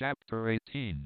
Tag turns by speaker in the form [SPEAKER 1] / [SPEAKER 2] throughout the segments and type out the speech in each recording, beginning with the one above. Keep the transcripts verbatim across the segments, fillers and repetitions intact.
[SPEAKER 1] Chapter eighteen.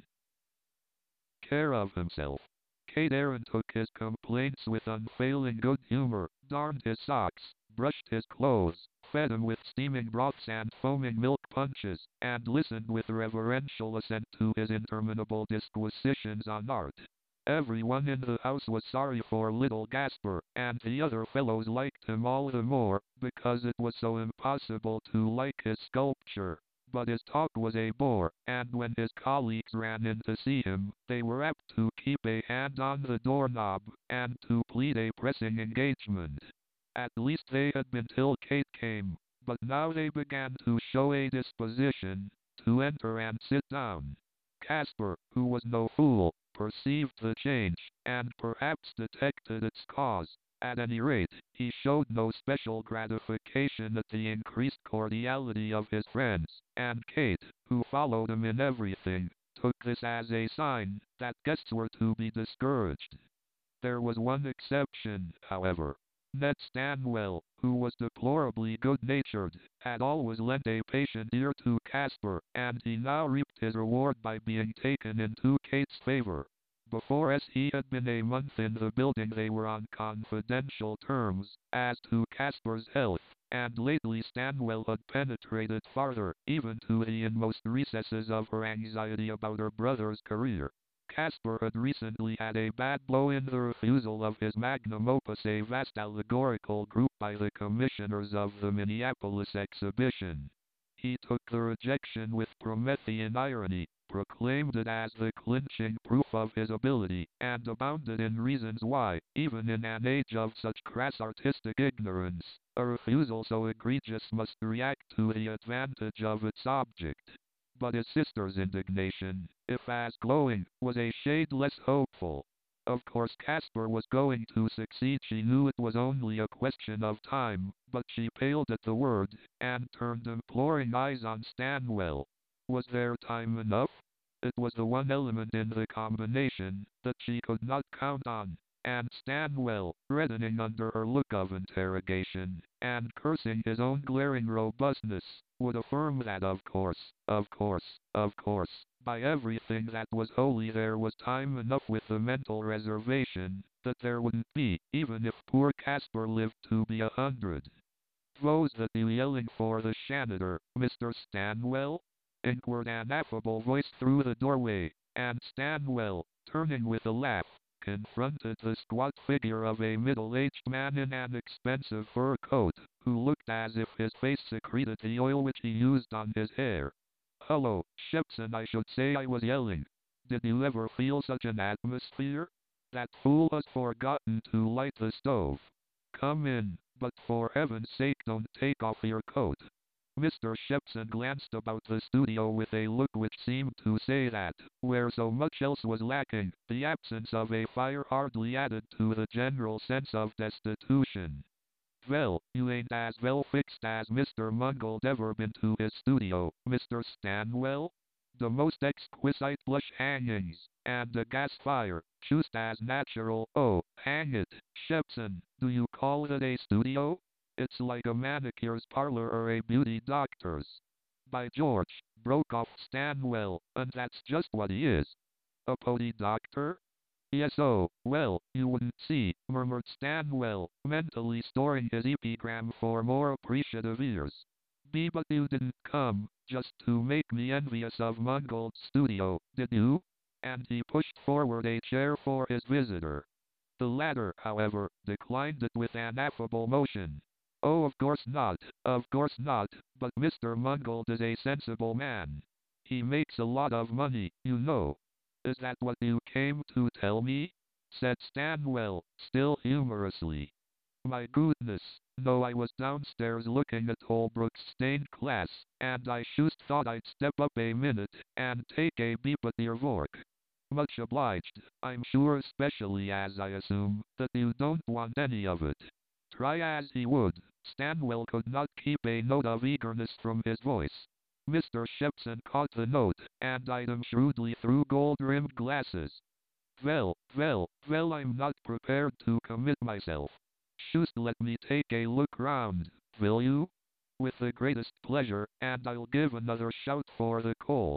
[SPEAKER 1] Care of himself. Kate Aaron took his complaints with unfailing good humor, darned his socks, brushed his clothes, fed him with steaming broths and foaming milk punches, and listened with reverential assent to his interminable disquisitions on art. Everyone in the house was sorry for little Gasper, and the other fellows liked him all the more, because it was so impossible to like his sculpture. But his talk was a bore, and when his colleagues ran in to see him, they were apt to keep a hand on the doorknob, and to plead a pressing engagement. At least they had been till Kate came, but now they began to show a disposition to enter and sit down. Caspar, who was no fool, perceived the change, and perhaps detected its cause. At any rate, he showed no special gratification at the increased cordiality of his friends, and Kate, who followed him in everything, took this as a sign that guests were to be discouraged. There was one exception, however. Ned Stanwell, who was deplorably good-natured, had always lent a patient ear to Caspar, and he now reaped his reward by being taken into Kate's favor. Before as he had been a month in the building they were on confidential terms as to Caspar's health, and lately Stanwell had penetrated farther, even to the inmost recesses of her anxiety about her brother's career. Caspar had recently had a bad blow in the refusal of his magnum opus, a vast allegorical group by the commissioners of the Minneapolis exhibition. He took the rejection with Promethean irony, proclaimed it as the clinching proof of his ability, and abounded in reasons why, even in an age of such crass artistic ignorance, a refusal so egregious must react to the advantage of its object. But his sister's indignation, if as glowing, was a shade less hopeful. Of course Caspar was going to succeed, she knew it was only a question of time, but she paled at the word, and turned imploring eyes on Stanwell. Was there time enough? It was the one element in the combination that she could not count on, and Stanwell, reddening under her look of interrogation, and cursing his own glaring robustness, would affirm that of course, of course, of course, by everything that was holy there was time enough, with the mental reservation that there wouldn't be, even if poor Caspar lived to be a hundred. "'Those that you yelling for the janitor, Mister Stanwell?" inquired an affable voice through the doorway, and Stanwell, turning with a laugh, confronted the squat figure of a middle-aged man in an expensive fur coat, who looked as if his face secreted the oil which he used on his hair. "Hello, Shepson, I should say I was yelling. Did you ever feel such an atmosphere? That fool has forgotten to light the stove. Come in, but for heaven's sake don't take off your coat." Mister Shepson glanced about the studio with a look which seemed to say that, where so much else was lacking, the absence of a fire hardly added to the general sense of destitution. "Well, you ain't as well fixed as Mister Mungold ever been to his studio, Mister Stanwell? The most exquisite blush hangings, and a gas fire, just as natural. Oh, hang it, Shepson, do you call it a studio? It's like a manicure's parlor or a beauty doctor's. By George," broke off Stanwell, "and that's just what he is." "A beauty doctor?" "Yes, oh, well, you wouldn't see," murmured Stanwell, mentally storing his epigram for more appreciative ears. "B but you didn't come just to make me envious of Mungold's studio, did you?" And he pushed forward a chair for his visitor. The latter, however, declined it with an affable motion. "Oh, of course not, of course not, but Mister Mungold is a sensible man. He makes a lot of money, you know." "Is that what you came to tell me?" said Stanwell, still humorously. "My goodness, no, I was downstairs looking at Holbrook's stained glass, and I shust thought I'd step up a minute, and take a peep at your work. Much obliged, I'm sure, especially as I assume that you don't want any of it." Try as he would, Stanwell could not keep a note of eagerness from his voice. Mister Shepson caught the note, and eyed him shrewdly through gold-rimmed glasses. "Well, well, well, I'm not prepared to commit myself. Shust let me take a look round, will you?" "With the greatest pleasure, and I'll give another shout for the coal."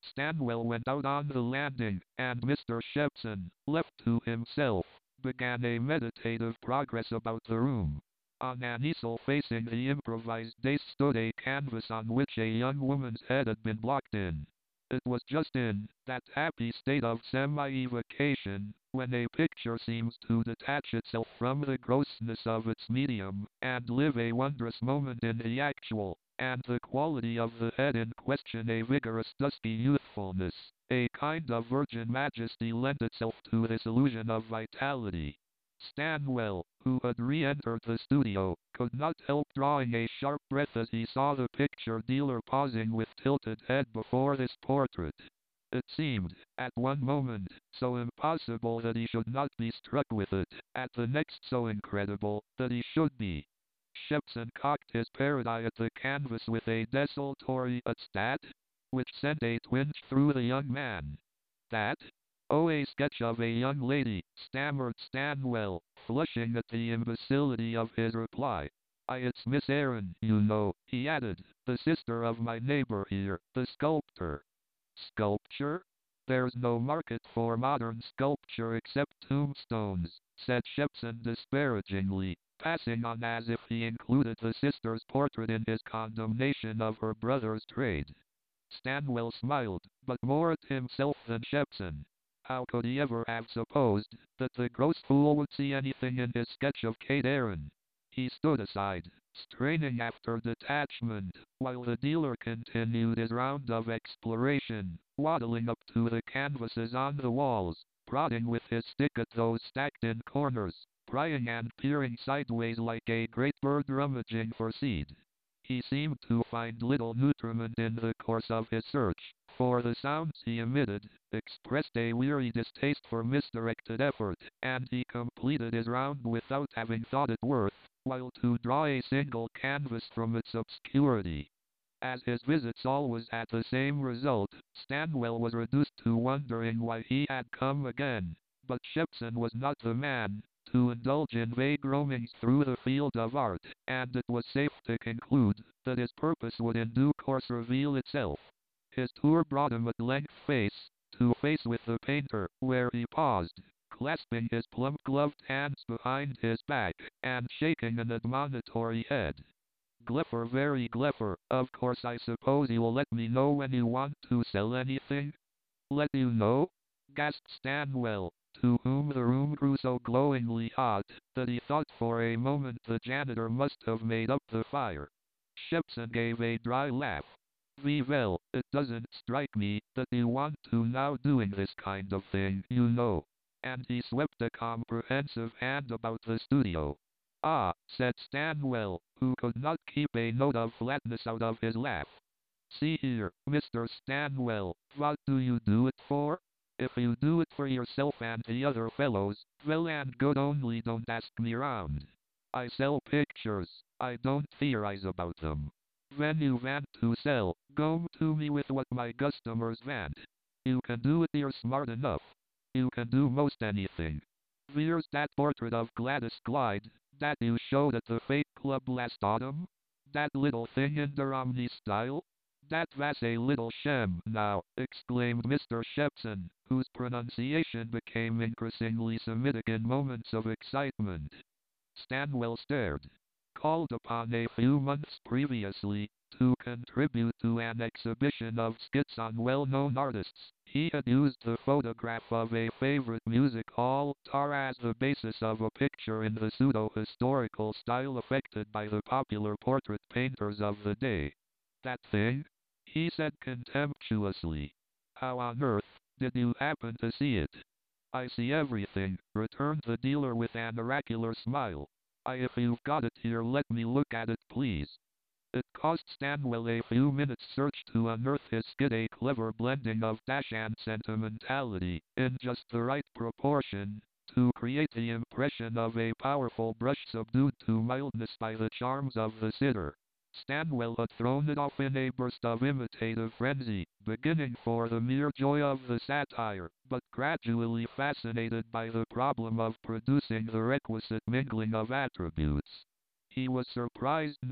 [SPEAKER 1] Stanwell went out on the landing, and Mister Shepson, left to himself, began a meditative progress about the room. On an easel facing the improvised dais stood a canvas on which a young woman's head had been blocked in. It was just in that happy state of semi-evocation, when a picture seems to detach itself from the grossness of its medium, and live a wondrous moment in the actual, and the quality of the head in question a vigorous dusky youthfulness, a kind of virgin majesty lent itself to this illusion of vitality. Stanwell, who had re-entered the studio, could not help drawing a sharp breath as he saw the picture dealer pausing with tilted head before this portrait. It seemed, at one moment, so impossible that he should not be struck with it, at the next so incredible that he should be. Shepson cocked his parrot eye at the canvas with a desultory "At that?" which sent a twinge through the young man. That? Oh, a sketch of a young lady, stammered Stanwell, flushing at the imbecility of his reply. I it's Miss Aaron, you know, he added, the sister of my neighbor here, the sculptor. Sculpture? There's no market for modern sculpture except tombstones, said Shepson disparagingly, passing on as if he included the sister's portrait in his condemnation of her brother's trade. Stanwell smiled, but more at himself than Shepson. How could he ever have supposed that the gross fool would see anything in his sketch of Kate Aaron? He stood aside, straining after detachment, while the dealer continued his round of exploration, waddling up to the canvases on the walls, prodding with his stick at those stacked in corners, prying and peering sideways like a great bird rummaging for seed. He seemed to find little nutriment in the course of his search, for the sounds he emitted expressed a weary distaste for misdirected effort, and he completed his round without having thought it worth while to draw a single canvas from its obscurity. As his visits always had the same result, Stanwell was reduced to wondering why he had come again, but Shepson was not the man to indulge in vague roamings through the field of art, and it was safe to conclude that his purpose would in due course reveal itself. His tour brought him at length face to face with the painter, where he paused, clasping his plump-gloved hands behind his back, and shaking an admonitory head. Glepher, very Glepher, of course I suppose you'll let me know when you want to sell anything? Let you know? Gasped Stanwell, to whom the room grew so glowingly hot that he thought for a moment the janitor must have made up the fire. Shepson gave a dry laugh. "Vee well, it doesn't strike me that you want to now doing this kind of thing, you know." And he swept a comprehensive hand about the studio. "Ah," said Stanwell, who could not keep a note of flatness out of his laugh. "See here, Mister Stanwell, what do you do it for? If you do it for yourself and the other fellows, well and good, only don't ask me round. I sell pictures, I don't theorize about them. When you want to sell, go to me with what my customers want. You can do it, you're smart enough. You can do most anything. There's that portrait of Gladys Glyde that you showed at the Fake Club last autumn. That little thing in the Romney style. That was a little sham now," exclaimed Mister Shepson, whose pronunciation became increasingly Semitic in moments of excitement. Stanwell stared. Called upon a few months previously to contribute to an exhibition of skits on well-known artists, he had used the photograph of a favorite music hall star as the basis of a picture in the pseudo-historical style affected by the popular portrait painters of the day. "That thing?" he said contemptuously. "How on earth did you happen to see it?" "I see everything," returned the dealer with an oracular smile. I, if you've got it here, let me look at it, please." It cost Stanwell a few minutes' search to unearth his skid, a clever blending of dash and sentimentality, in just the right proportion, to create the impression of a powerful brush subdued to mildness by the charms of the sitter. Stanwell had thrown it off in a burst of imitative frenzy, beginning for the mere joy of the satire, but gradually fascinated by the problem of producing the requisite mingling of attributes. He was surprised now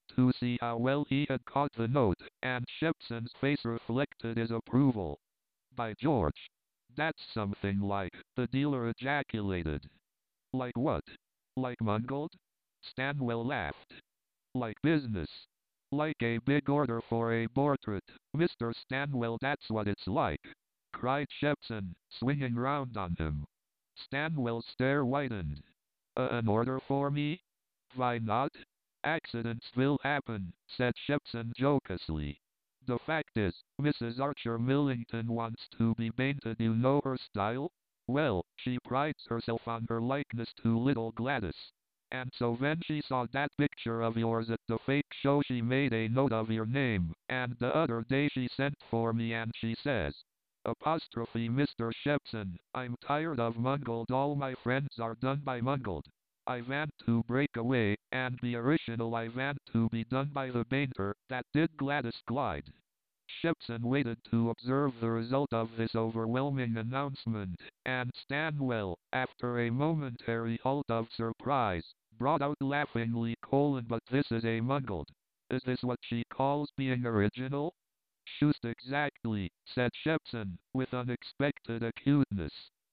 [SPEAKER 1] to see how well he had caught the note, and Shepson's face reflected his approval. By George! That's something like, the dealer ejaculated. Like what? Like Mungold? Stanwell laughed. Like business. Like a big order for a portrait, Mister Stanwell, that's what it's like, cried Shepson, swinging round on him. Stanwell's stare widened. Uh, an order for me? Why not? Accidents will happen, said Shepson jocosely. The fact is, Missus Archer Millington wants to be painted. You know her style? Well, she prides herself on her likeness to little Gladys. And so when she saw that picture of yours at the fake show, she made a note of your name, and the other day she sent for me and she says, apostrophe Mister Shepson, I'm tired of Mungold, all my friends are done by Mungold. I want to break away, and be original. I want to be done by the painter that did Gladys Clyde. Shepson waited to observe the result of this overwhelming announcement, and Stanwell, after a momentary halt of surprise, brought out laughingly, colon, but this is a Mungold. Is this what she calls being original? Shoost exactly, said Shepson, with unexpected acuteness.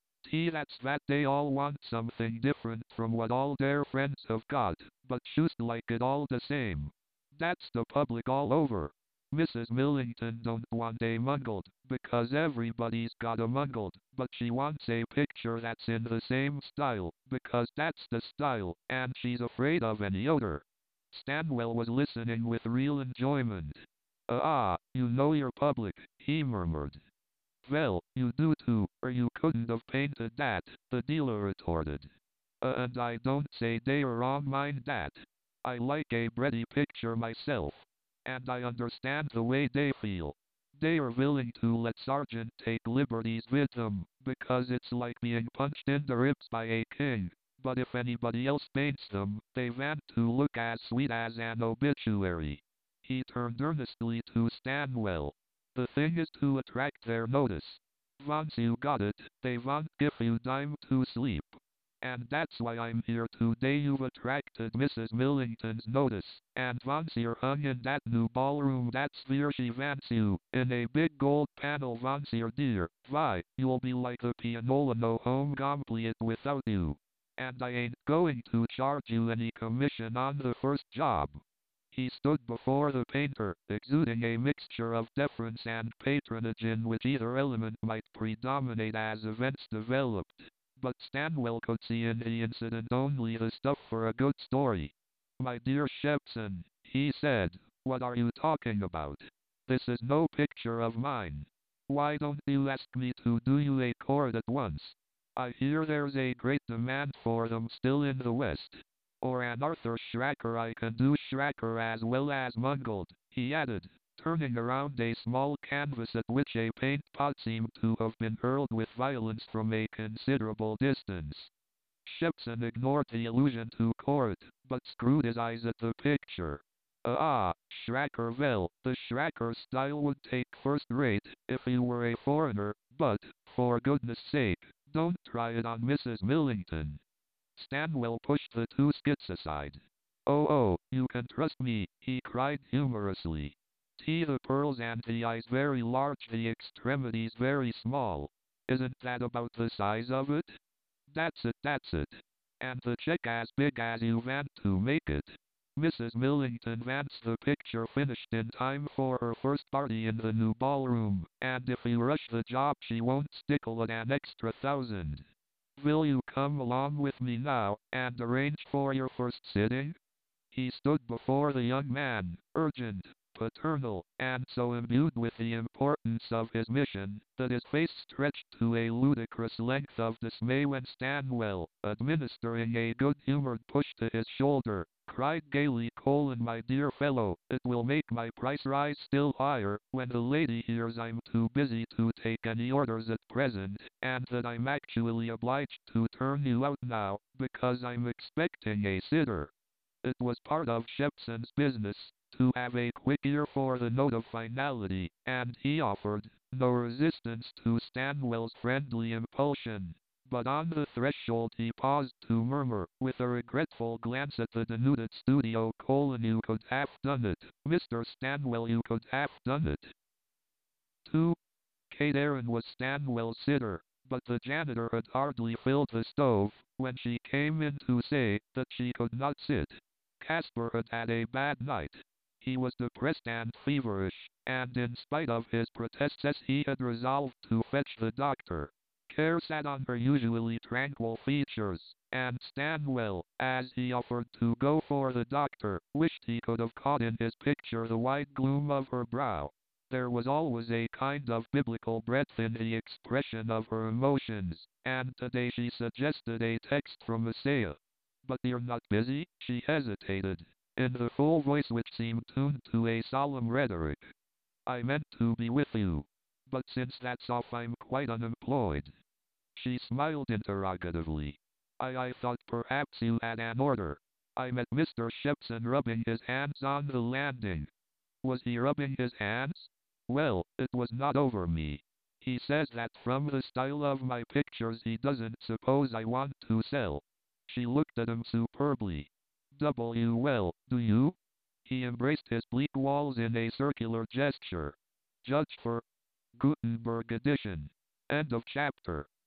[SPEAKER 1] T that's that they all want something different from what all their friends have got, but shoost like it all the same. That's the public all over. Missus Millington don't want a Mungold, because everybody's got a Mungold, but she wants a picture that's in the same style, because that's the style, and she's afraid of any other. Stanwell was listening with real enjoyment. Ah, you know your public, he murmured. Well, you do too, or you couldn't have painted that, the dealer retorted. Uh, and I don't say they're wrong, mind that. I like a pretty picture myself. And I understand the way they feel. They are willing to let Sargent take liberties with them, because it's like being punched in the ribs by a king. But if anybody else paints them, they want to look as sweet as an obituary. He turned earnestly to Stanwell. The thing is to attract their notice. Once you got it, they won't give you time to sleep. And that's why I'm here today. You've attracted Missus Millington's notice, and once you're hung in that new ballroom, that's where she wants you, in a big gold panel. Once you're dear, why, you'll be like the pianola, no home complete without you. And I ain't going to charge you any commission on the first job. He stood before the painter, exuding a mixture of deference and patronage in which either element might predominate as events developed. But Stanwell could see in the incident only the stuff for a good story. My dear Shepson, he said, what are you talking about? This is no picture of mine. Why don't you ask me to do you a chord at once? I hear there's a great demand for them still in the West. Or an Arthur Schracker. I can do Schracker as well as Mungold, he added, turning around a small canvas at which a paint pot seemed to have been hurled with violence from a considerable distance. Shepson ignored the allusion to court, but screwed his eyes at the picture. Ah, Schracker. Well, the Schracker style would take first rate if he were a foreigner, but, for goodness sake, don't try it on Missus Millington. Stanwell pushed the two skits aside. Oh, oh, you can trust me, he cried humorously. T the pearls and the eyes very large, the extremities very small. Isn't that about the size of it? That's it, that's it. And the check as big as you want to make it. Missus Millington wants the picture finished in time for her first party in the new ballroom, and if you rush the job she won't stickle at an extra thousand. Will you come along with me now, and arrange for your first sitting? He stood before the young man, urgent, paternal, and so imbued with the importance of his mission, that his face stretched to a ludicrous length of dismay when Stanwell, administering a good-humored push to his shoulder, cried gaily, colon, my dear fellow, it will make my price rise still higher, when the lady hears I'm too busy to take any orders at present, and that I'm actually obliged to turn you out now, because I'm expecting a sitter. It was part of Shepson's business to have a quick ear for the note of finality, and he offered no resistance to Stanwell's friendly impulsion. But on the threshold he paused to murmur, with a regretful glance at the denuded studio, colon, you could have done it. Mister Stanwell, you could have done it. two. Kate Erin was Stanwell's sitter, but the janitor had hardly filled the stove when she came in to say that she could not sit. Casper had had a bad night. He was depressed and feverish, and in spite of his protests he had resolved to fetch the doctor. Care sat on her usually tranquil features, and Stanwell, as he offered to go for the doctor, wished he could have caught in his picture the white gloom of her brow. There was always a kind of biblical breadth in the expression of her emotions, and today she suggested a text from Isaiah. But you're not busy? She hesitated, in the full voice which seemed tuned to a solemn rhetoric. I meant to be with you. But since that's off I'm quite unemployed. She smiled interrogatively. I, I thought perhaps you had an order. I met Mister Shepson rubbing his hands on the landing. Was he rubbing his hands? Well, it was not over me. He says that from the style of my pictures he doesn't suppose I want to sell. She looked at him superbly. W well, do you? He embraced his bleak walls in a circular gesture. Judge for Gutenberg edition. End of chapter.